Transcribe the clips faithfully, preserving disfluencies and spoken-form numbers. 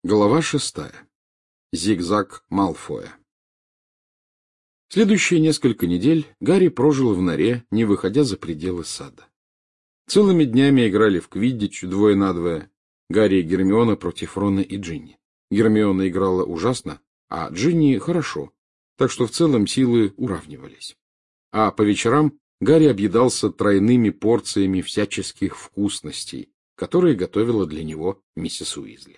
Глава шестая. Зигзаг Малфоя. Следующие несколько недель Гарри прожил в норе, не выходя за пределы сада. Целыми днями играли в квиддич двое на двое. Гарри и Гермиона против Рона и Джинни. Гермиона играла ужасно, а Джинни хорошо, так что в целом силы уравнивались. А по вечерам Гарри объедался тройными порциями всяческих вкусностей, которые готовила для него миссис Уизли.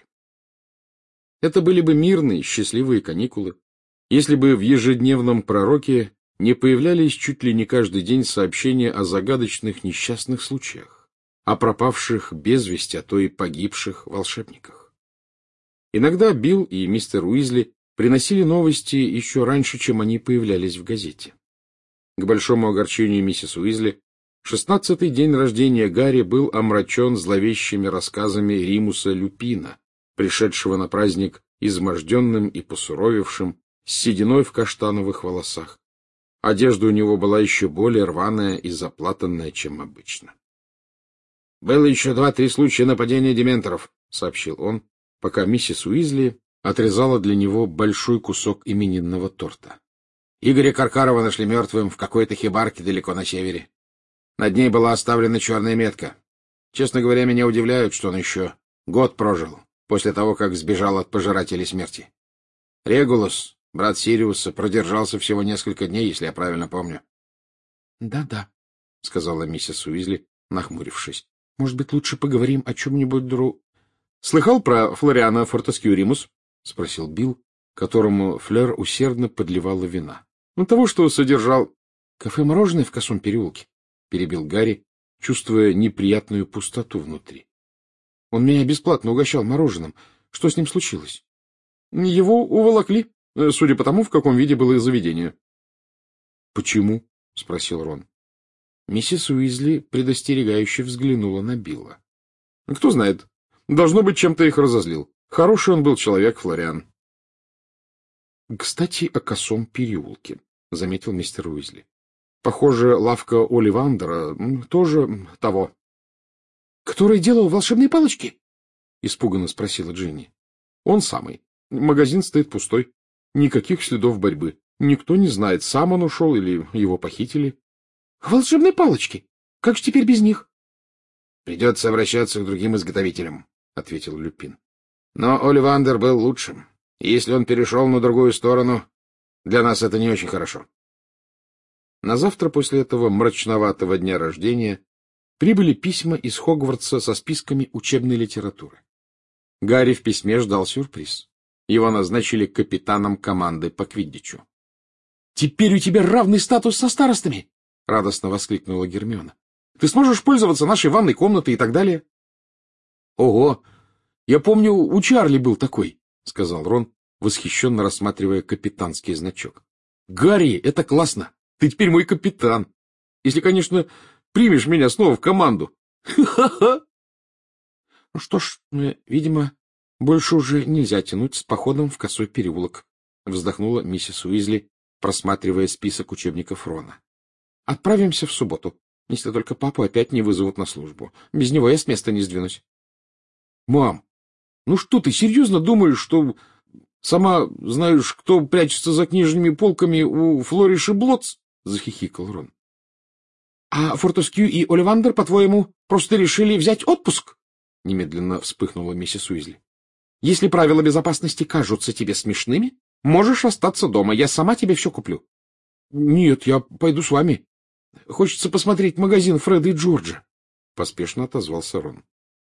Это были бы мирные, счастливые каникулы, если бы в ежедневном пророке не появлялись чуть ли не каждый день сообщения о загадочных несчастных случаях, о пропавших без вести, а то и погибших волшебниках. Иногда Билл и мистер Уизли приносили новости еще раньше, чем они появлялись в газете. К большому огорчению миссис Уизли, шестнадцатый день рождения Гарри был омрачен зловещими рассказами Римуса Люпина, пришедшего на праздник изможденным и посуровевшим, с сединой в каштановых волосах. Одежда у него была еще более рваная и заплатанная, чем обычно. — Было еще два-три случая нападения дементоров, — сообщил он, пока миссис Уизли отрезала для него большой кусок именинного торта. Игоря Каркарова нашли мертвым в какой-то хибарке далеко на севере. Над ней была оставлена черная метка. Честно говоря, меня удивляют, что он еще год прожил после того, как сбежал от пожирателей смерти. Регулус, брат Сириуса, продержался всего несколько дней, если я правильно помню. «Да, — Да-да, — сказала миссис Уизли, нахмурившись. — Может быть, лучше поговорим о чем-нибудь дру... — Слыхал про Флориана Фортескью Римус? — спросил Билл, которому Флёр усердно подливала вина. — Ну, того, что содержал... — Кафе-мороженое в Косом переулке, — перебил Гарри, чувствуя неприятную пустоту внутри. Он меня бесплатно угощал мороженым. Что с ним случилось? Его уволокли, судя по тому, в каком виде было заведение. — Почему? — спросил Рон. Миссис Уизли предостерегающе взглянула на Билла. — Кто знает. Должно быть, чем-то их разозлил. Хороший он был человек, Флориан. — Кстати, о Косом переулке, — заметил мистер Уизли. — Похоже, лавка Оливандера тоже того. — Который делал волшебные палочки? — испуганно спросила Джинни. — Он самый. Магазин стоит пустой. Никаких следов борьбы. Никто не знает, сам он ушел или его похитили. — Волшебные палочки? Как же теперь без них? — Придется обращаться к другим изготовителям, — ответил Люпин. — Но Оливандер был лучшим. И если он перешел на другую сторону, для нас это не очень хорошо. На завтра после этого мрачноватого дня рождения прибыли письма из Хогвартса со списками учебной литературы. Гарри в письме ждал сюрприз. Его назначили капитаном команды по квиддичу. — Теперь у тебя равный статус со старостами! — радостно воскликнула Гермиона. — Ты сможешь пользоваться нашей ванной комнатой и так далее? — Ого! Я помню, у Чарли был такой, — сказал Рон, восхищенно рассматривая капитанский значок. — Гарри, это классно! Ты теперь мой капитан! Если, конечно, примешь меня снова в команду. Ха-ха-ха! Ну что ж, видимо, больше уже нельзя тянуть с походом в Косой переулок, вздохнула миссис Уизли, просматривая список учебников Рона. Отправимся в субботу, если только папу опять не вызовут на службу. Без него я с места не сдвинусь. Мам, ну что ты серьезно думаешь, что сама знаешь, кто прячется за книжными полками у Флориш и Блотс? Захихикал Рон. А Фортескью и Оливандер, по-твоему, просто решили взять отпуск? Немедленно вспыхнула миссис Уизли. Если правила безопасности кажутся тебе смешными, можешь остаться дома, я сама тебе все куплю. Нет, я пойду с вами. Хочется посмотреть магазин Фреда и Джорджа, поспешно отозвался Рон.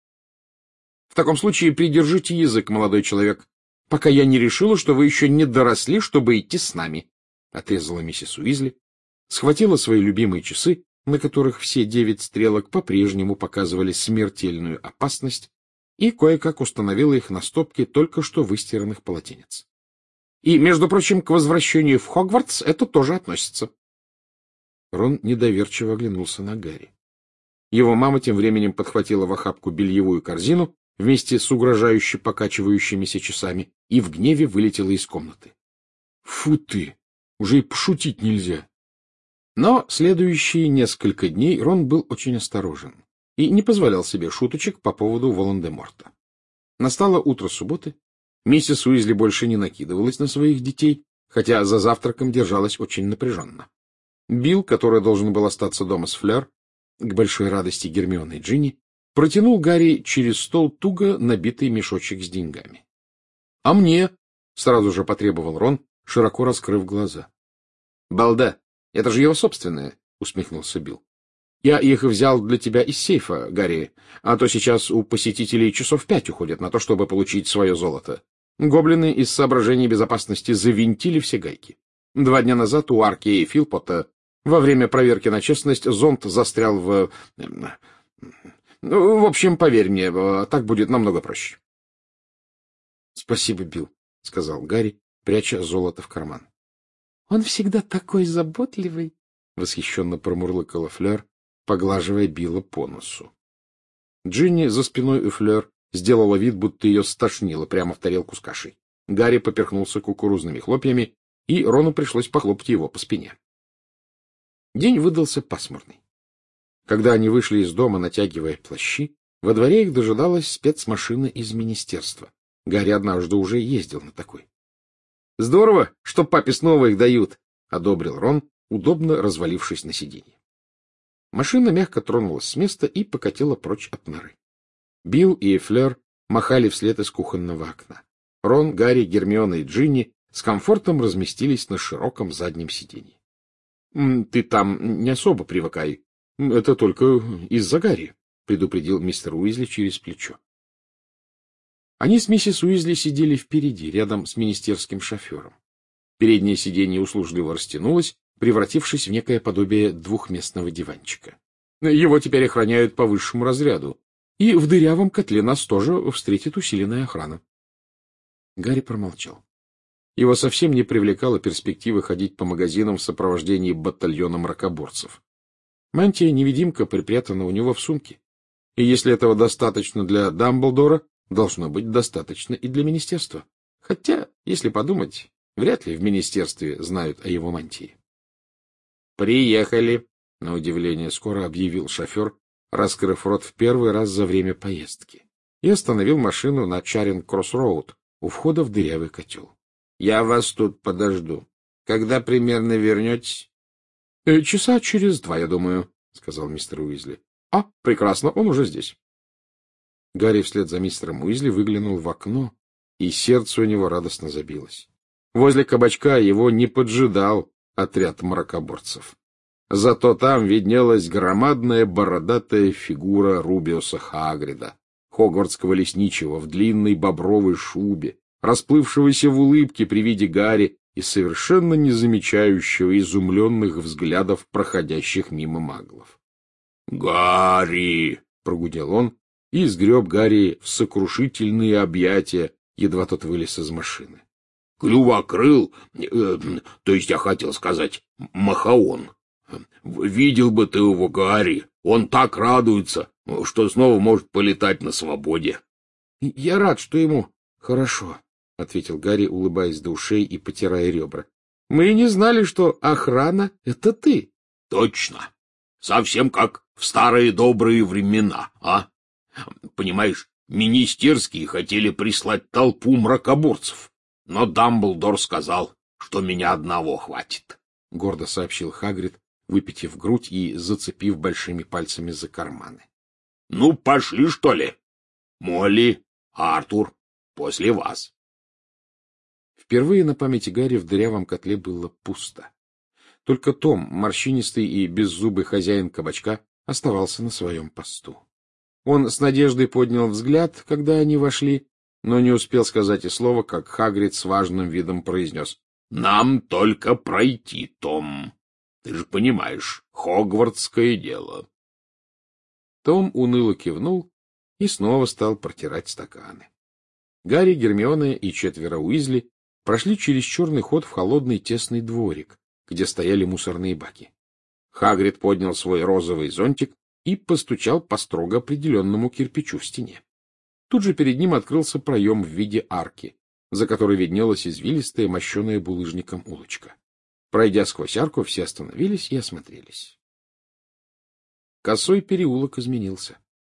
В таком случае придержите язык, молодой человек, пока я не решила, что вы еще не доросли, чтобы идти с нами, отрезала миссис Уизли, схватила свои любимые часы, на которых все девять стрелок по-прежнему показывали смертельную опасность, и кое-как установила их на стопке только что выстиранных полотенец. И, между прочим, к возвращению в Хогвартс это тоже относится. Рон недоверчиво оглянулся на Гарри. Его мама тем временем подхватила в охапку бельевую корзину вместе с угрожающе покачивающимися часами и в гневе вылетела из комнаты. — Фу ты! Уже и пошутить нельзя! Но следующие несколько дней Рон был очень осторожен и не позволял себе шуточек по поводу Волан-де-Морта. Настало утро субботы, Миссис Уизли больше не накидывалась на своих детей, хотя за завтраком держалась очень напряженно. Билл, который должен был остаться дома с Флёр, к большой радости Гермионы и Джинни, протянул Гарри через стол туго набитый мешочек с деньгами. — А мне? — сразу же потребовал Рон, широко раскрыв глаза. — Балда, это же его собственное, — усмехнулся Билл. — Я их взял для тебя из сейфа, Гарри, а то сейчас у посетителей часов пять уходят на то, чтобы получить свое золото. Гоблины из соображений безопасности завинтили все гайки. Два дня назад у Арки и Филпота во время проверки на честность зонт застрял в... Ну, в общем, поверь мне, так будет намного проще. — Спасибо, Билл, — сказал Гарри, пряча золото в карман. — Он всегда такой заботливый, — восхищенно промурлыкала Флёр, поглаживая Билла по носу. Джинни за спиной у Флёр сделала вид, будто ее стошнило прямо в тарелку с кашей. Гарри поперхнулся кукурузными хлопьями, и Рону пришлось похлопать его по спине. День выдался пасмурный. Когда они вышли из дома, натягивая плащи, во дворе их дожидалась спецмашина из министерства. Гарри однажды уже ездил на такой. — Здорово, что папе снова их дают, — одобрил Рон, удобно развалившись на сиденье. Машина мягко тронулась с места и покатила прочь от норы. Билл и Флёр махали вслед из кухонного окна. Рон, Гарри, Гермиона и Джинни с комфортом разместились на широком заднем сиденье. — Ты там не особо привыкай. Это только из-за Гарри, — предупредил мистер Уизли через плечо. Они с миссис Уизли сидели впереди, рядом с министерским шофером. Переднее сиденье услужливо растянулось, превратившись в некое подобие двухместного диванчика. Его теперь охраняют по высшему разряду, и в дырявом котле нас тоже встретит усиленная охрана. Гарри промолчал. Его совсем не привлекала перспектива ходить по магазинам в сопровождении батальона мракоборцев. Мантия-невидимка припрятана у него в сумке, и если этого достаточно для Дамблдора, должно быть достаточно и для министерства. Хотя, если подумать, вряд ли в министерстве знают о его мантии. «Приехали», — на удивление скоро объявил шофер, раскрыв рот в первый раз за время поездки, и остановил машину на Чаринг-Кросс-Роуд у входа в дырявый котел. — Я вас тут подожду. Когда примерно вернетесь? — Часа через два, я думаю, — сказал мистер Уизли. — А, прекрасно, он уже здесь. Гарри вслед за мистером Уизли выглянул в окно, и сердце у него радостно забилось. Возле кабачка его не поджидал отряд мракоборцев. Зато там виднелась громадная бородатая фигура Рубиуса Хагрида, хогвартского лесничего в длинной бобровой шубе, расплывшегося в улыбке при виде Гарри и совершенно не замечающего изумленных взглядов проходящих мимо маглов. — Гарри! — прогудел он и сгреб Гарри в сокрушительные объятия, едва тот вылез из машины. — Клювокрыл, э, то есть я хотел сказать, Махаон. Видел бы ты его, Гарри, он так радуется, что снова может полетать на свободе. — Я рад, что ему хорошо, — ответил Гарри, улыбаясь до ушей и потирая ребра. — Мы и не знали, что охрана — это ты. — Точно. Совсем как в старые добрые времена, а? Понимаешь, министерские хотели прислать толпу мракоборцев, но Дамблдор сказал, что меня одного хватит, — гордо сообщил Хагрид, выпитив грудь и зацепив большими пальцами за карманы. — Ну, пошли, что ли? Молли, Артур, после вас. Впервые на памяти Гарри в дырявом котле было пусто. Только Том, морщинистый и беззубый хозяин кабачка, оставался на своем посту. Он с надеждой поднял взгляд, когда они вошли, но не успел сказать и слова, как Хагрид с важным видом произнес: — Нам только пройти, Том. Ты же понимаешь, хогвартское дело. Том уныло кивнул и снова стал протирать стаканы. Гарри, Гермиона и четверо Уизли прошли через черный ход в холодный тесный дворик, где стояли мусорные баки. Хагрид поднял свой розовый зонтик и постучал по строго определенному кирпичу в стене. Тут же перед ним открылся проем в виде арки, за которой виднелась извилистая, мощеная булыжником улочка. Пройдя сквозь арку, все остановились и осмотрелись. Косой переулок изменился.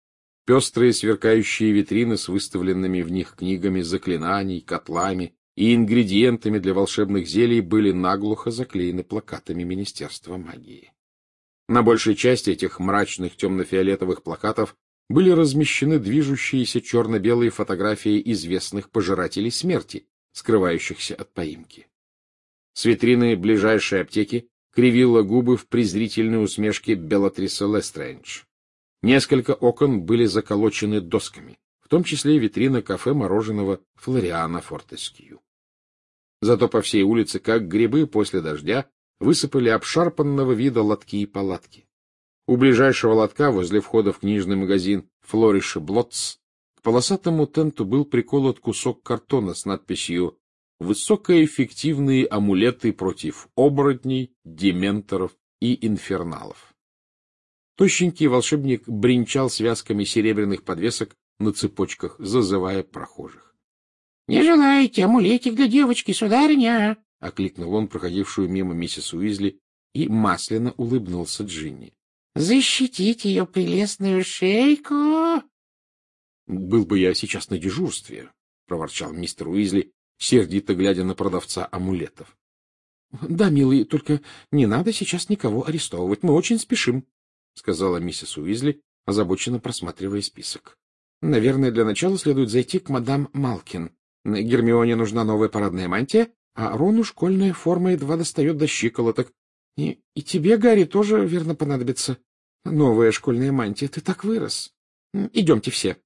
Пестрые сверкающие витрины с выставленными в них книгами заклинаний, котлами и ингредиентами для волшебных зелий были наглухо заклеены плакатами Министерства магии. На большей части этих мрачных темно-фиолетовых плакатов были размещены движущиеся черно-белые фотографии известных пожирателей смерти, скрывающихся от поимки. С витрины ближайшей аптеки кривила губы в презрительной усмешке Белатриса Лестрейндж. Несколько окон были заколочены досками, в том числе и витрина кафе мороженого Флориана Фортескью. Зато по всей улице, как грибы после дождя, высыпали обшарпанного вида лотки и палатки. У ближайшего лотка, возле входа в книжный магазин «Флориш и Блотс», к полосатому тенту был приколот кусок картона с надписью «Высокоэффективные амулеты против оборотней, дементоров и инферналов». Тощенький волшебник бренчал связками серебряных подвесок на цепочках, зазывая прохожих. — Не желаете амулетик для девочки, сударыня? — окликнул он проходившую мимо миссис Уизли и масляно улыбнулся Джинни. — Защитить ее прелестную шейку! — Был бы я сейчас на дежурстве, — проворчал мистер Уизли, сердито глядя на продавца амулетов. — Да, милый, только не надо сейчас никого арестовывать, мы очень спешим, — сказала миссис Уизли, озабоченно просматривая список. — Наверное, для начала следует зайти к мадам Малкин. Гермионе нужна новая парадная мантия, а Рону школьная форма едва достает до щиколоток. И, и тебе, Гарри, тоже, верно, понадобится новая школьная мантия. Ты так вырос. Идемте все.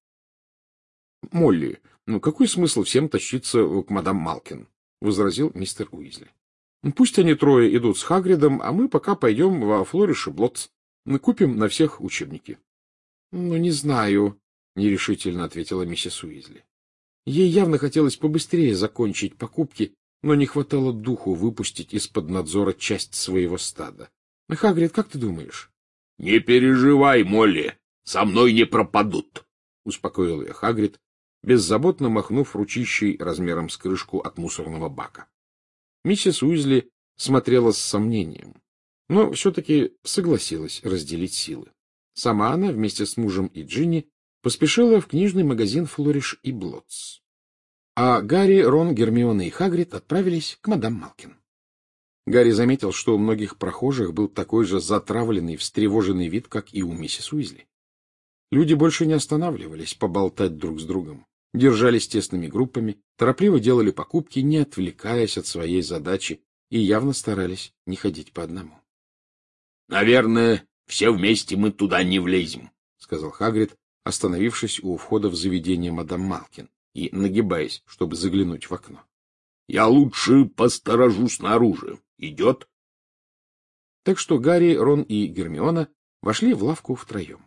— Молли, ну какой смысл всем тащиться к мадам Малкин? — возразил мистер Уизли. — Пусть они трое идут с Хагридом, а мы пока пойдем во Флориш и Блотс. Купим на всех учебники. — Ну, не знаю, — нерешительно ответила миссис Уизли. Ей явно хотелось побыстрее закончить покупки, но не хватало духу выпустить из-под надзора часть своего стада. — Хагрид, как ты думаешь? — Не переживай, Молли, со мной не пропадут, — успокоил ее Хагрид, беззаботно махнув ручищей размером с крышку от мусорного бака. Миссис Уизли смотрела с сомнением, но все-таки согласилась разделить силы. Сама она вместе с мужем и Джинни поспешила в книжный магазин «Флориш и Блотс». А Гарри, Рон, Гермиона и Хагрид отправились к мадам Малкин. Гарри заметил, что у многих прохожих был такой же затравленный, встревоженный вид, как и у миссис Уизли. Люди больше не останавливались поболтать друг с другом, держались тесными группами, торопливо делали покупки, не отвлекаясь от своей задачи, и явно старались не ходить по одному. — Наверное, все вместе мы туда не влезем, — сказал Хагрид, остановившись у входа в заведение мадам Малкин и нагибаясь, чтобы заглянуть в окно. — Я лучше посторожу снаружи. Идет? Так что Гарри, Рон и Гермиона вошли в лавку втроем.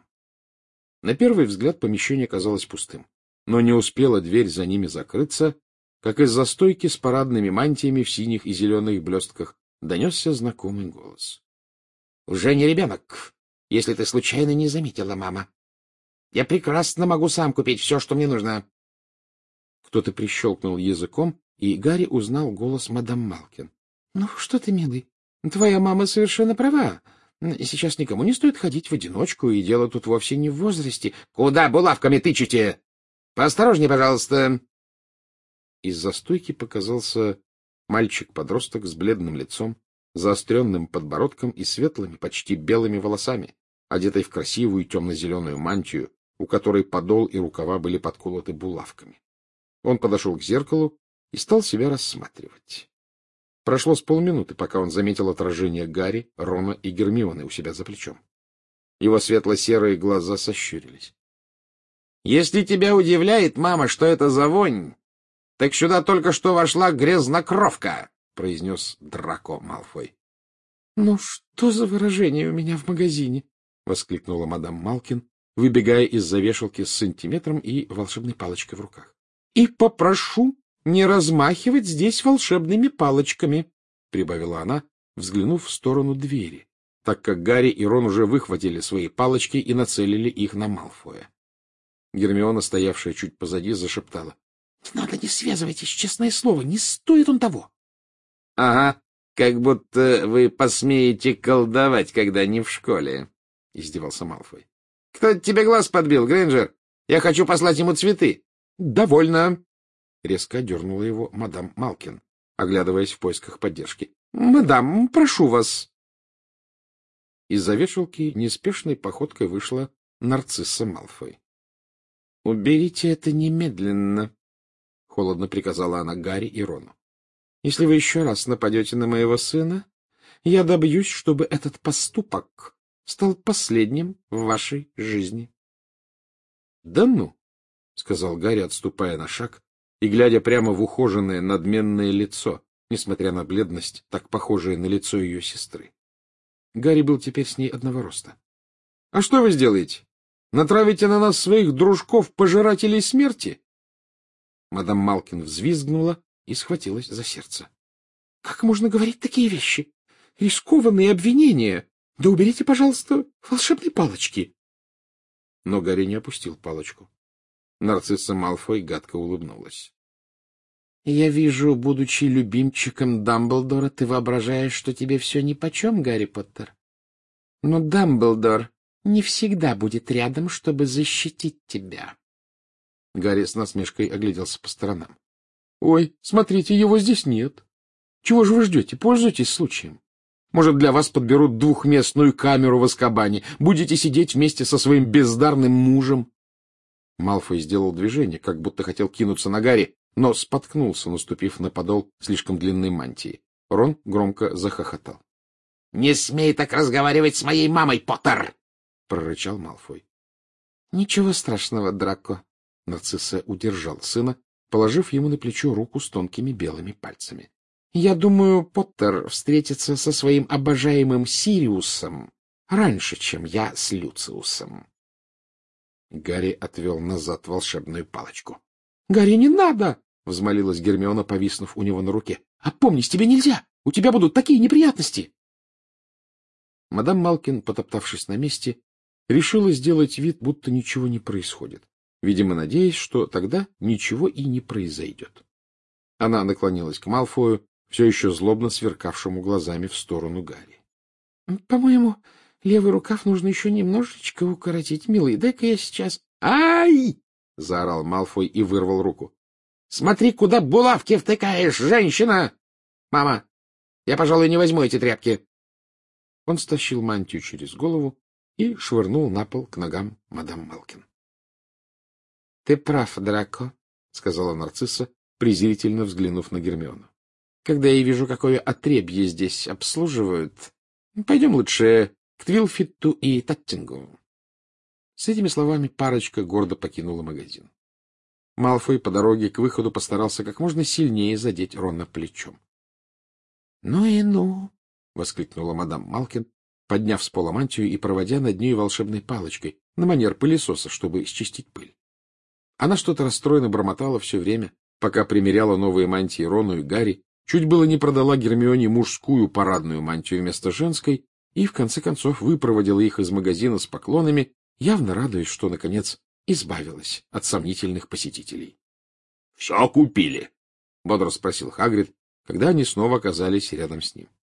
На первый взгляд помещение казалось пустым, но не успела дверь за ними закрыться, как из-за стойки с парадными мантиями в синих и зеленых блестках донесся знакомый голос. — Уже не ребенок, если ты случайно не заметила, мама. Я прекрасно могу сам купить все, что мне нужно. Кто-то прищелкнул языком, и Гарри узнал голос мадам Малкин. — Ну, что ты, милый, твоя мама совершенно права. Сейчас никому не стоит ходить в одиночку, и дело тут вовсе не в возрасте. — Куда булавками тычете? Поосторожнее, пожалуйста. Из-за стойки показался мальчик-подросток с бледным лицом, заостренным подбородком и светлыми, почти белыми волосами, одетый в красивую темно-зеленую мантию, у которой подол и рукава были подколоты булавками. Он подошел к зеркалу и стал себя рассматривать. Прошло с полминуты, пока он заметил отражение Гарри, Рона и Гермионы у себя за плечом. Его светло-серые глаза сощурились. — Если тебя удивляет, мама, что это за вонь, так сюда только что вошла грязнокровка, — произнес Драко Малфой. — Ну что за выражение у меня в магазине? — воскликнула мадам Малкин, выбегая из-за вешалки с сантиметром и волшебной палочкой в руках. — И попрошу не размахивать здесь волшебными палочками, — прибавила она, взглянув в сторону двери, так как Гарри и Рон уже выхватили свои палочки и нацелили их на Малфоя. Гермиона, стоявшая чуть позади, зашептала. — Не надо, не связывайтесь, честное слово, не стоит он того. — Ага, как будто вы посмеете колдовать, когда не в школе, — издевался Малфой. — Кто тебе глаз подбил, Грейнджер? Я хочу послать ему цветы. — Довольно. Резко одернула его мадам Малкин, оглядываясь в поисках поддержки. — Мадам, прошу вас. Из-за вешалки неспешной походкой вышла нарцисса Малфой. — Уберите это немедленно, — холодно приказала она Гарри и Рону. — Если вы еще раз нападете на моего сына, я добьюсь, чтобы этот поступок стал последним в вашей жизни. — Да ну, — сказал Гарри, отступая на шаг и глядя прямо в ухоженное надменное лицо, несмотря на бледность, так похожее на лицо ее сестры. Гарри был теперь с ней одного роста. — А что вы сделаете? Натравите на нас своих дружков-пожирателей смерти? Мадам Малкин взвизгнула и схватилась за сердце. — Как можно говорить такие вещи? Рискованные обвинения. Да уберите, пожалуйста, волшебные палочки. Но Гарри не опустил палочку. Нарцисса Малфой гадко улыбнулась. — Я вижу, будучи любимчиком Дамблдора, ты воображаешь, что тебе все нипочем, Гарри Поттер. Но Дамблдор не всегда будет рядом, чтобы защитить тебя. Гарри с насмешкой огляделся по сторонам. — Ой, смотрите, его здесь нет. Чего же вы ждете? Пользуйтесь случаем. Может, для вас подберут двухместную камеру в Азкабане. Будете сидеть вместе со своим бездарным мужем. Малфой сделал движение, как будто хотел кинуться на Гарри, но споткнулся, наступив на подол слишком длинной мантии. Рон громко захохотал. — Не смей так разговаривать с моей мамой, Поттер! — прорычал Малфой. — Ничего страшного, Драко. Нарцисса удержал сына, положив ему на плечо руку с тонкими белыми пальцами. — Я думаю, Поттер встретится со своим обожаемым Сириусом раньше, чем я с Люциусом. Гарри отвел назад волшебную палочку. — Гарри, не надо! — взмолилась Гермиона, повиснув у него на руке. — Опомнись, тебе нельзя! У тебя будут такие неприятности! Мадам Малкин, потоптавшись на месте, решила сделать вид, будто ничего не происходит, видимо, надеясь, что тогда ничего и не произойдет. Она наклонилась к Малфою, все еще злобно сверкавшему глазами в сторону Гарри. — По-моему, левый рукав нужно еще немножечко укоротить, милый. Дай-ка я сейчас... — Ай! — заорал Малфой и вырвал руку. — Смотри, куда булавки втыкаешь, женщина! Мама, я, пожалуй, не возьму эти тряпки. Он стащил мантию через голову и швырнул на пол к ногам мадам Малкин. — Ты прав, Драко, — сказала нарцисса, презрительно взглянув на Гермиону. — Когда я вижу, какое отребье здесь обслуживают, пойдем лучше к Твилфитту и Таттингу. С этими словами парочка гордо покинула магазин. Малфой по дороге к выходу постарался как можно сильнее задеть Рона плечом. — Ну и ну! — воскликнула мадам Малкин, подняв с пола мантию и проводя над ней волшебной палочкой на манер пылесоса, чтобы счистить пыль. Она что-то расстроенно бормотала все время, пока примеряла новые мантии Рону и Гарри, чуть было не продала Гермионе мужскую парадную мантию вместо женской и, в конце концов, выпроводила их из магазина с поклонами, явно радуясь, что, наконец, избавилась от сомнительных посетителей. — Все купили? — бодро спросил Хагрид, когда они снова оказались рядом с ним.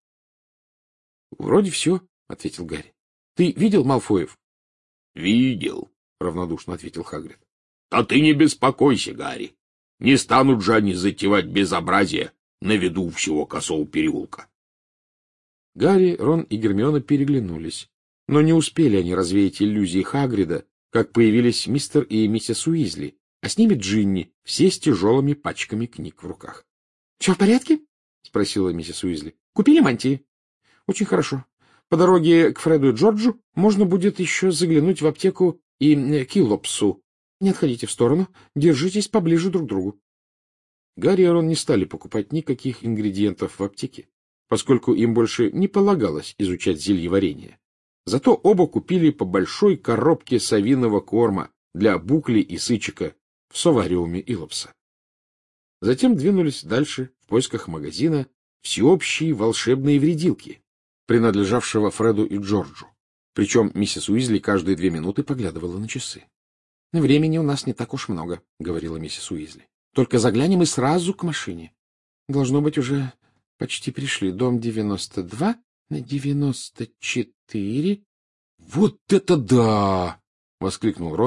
— Вроде все, — ответил Гарри. — Ты видел Малфоев? — Видел, — равнодушно ответил Хагрид. — А ты не беспокойся, Гарри. Не станут же они затевать безобразие на виду всего Косого переулка. Гарри, Рон и Гермиона переглянулись, но не успели они развеять иллюзии Хагрида, как появились мистер и миссис Уизли, а с ними Джинни, все с тяжелыми пачками книг в руках. — Все в порядке? — спросила миссис Уизли. — Купили мантии? — Очень хорошо. По дороге к Фреду и Джорджу можно будет еще заглянуть в аптеку и к Илопсу. Не отходите в сторону, держитесь поближе друг к другу. Гарри и Рон не стали покупать никаких ингредиентов в аптеке, поскольку им больше не полагалось изучать зельеварение. Зато оба купили по большой коробке совиного корма для Букли и Сычика в совариуме Илопса. Затем двинулись дальше в поисках магазина всеобщей волшебной вредилки, принадлежавшего Фреду и Джорджу. Причем миссис Уизли каждые две минуты поглядывала на часы. — Времени у нас не так уж много, — говорила миссис Уизли. — Только заглянем и сразу к машине. Должно быть, уже почти пришли. Дом девяносто два на девяносто четыре. — Вот это да! — воскликнул Рон,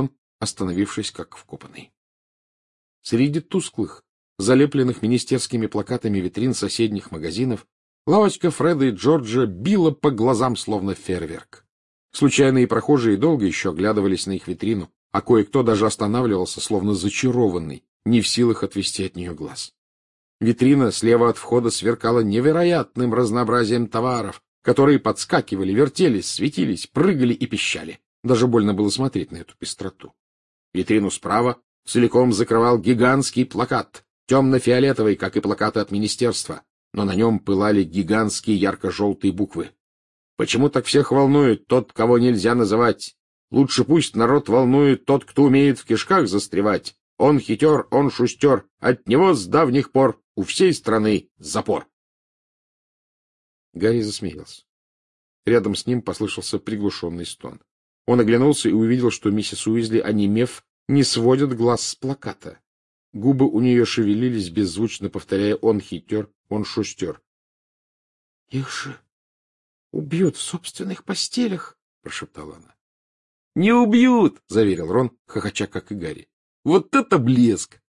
остановившись как вкопанный. Среди тусклых, залепленных министерскими плакатами витрин соседних магазинов, лавочка Фреда и Джорджа била по глазам, словно фейерверк. Случайные прохожие долго еще оглядывались на их витрину, а кое-кто даже останавливался, словно зачарованный, не в силах отвести от нее глаз. Витрина слева от входа сверкала невероятным разнообразием товаров, которые подскакивали, вертелись, светились, прыгали и пищали. Даже больно было смотреть на эту пестроту. Витрину справа целиком закрывал гигантский плакат, темно-фиолетовый, как и плакаты от министерства, но на нем пылали гигантские ярко-желтые буквы. Почему так всех волнует тот, кого нельзя называть? Лучше пусть народ волнует тот, кто умеет в кишках застревать. Он хитер, он шустер, от него с давних пор у всей страны запор. Гарри засмеялся. Рядом с ним послышался приглушенный стон. Он оглянулся и увидел, что миссис Уизли, онемев, не сводит глаз с плаката. Губы у нее шевелились, беззвучно повторяя: он хитер, он шустер. — Их же убьют в собственных постелях, — прошептала она. — Не убьют, — заверил Рон, хохоча, как и Гарри. — Вот это блеск!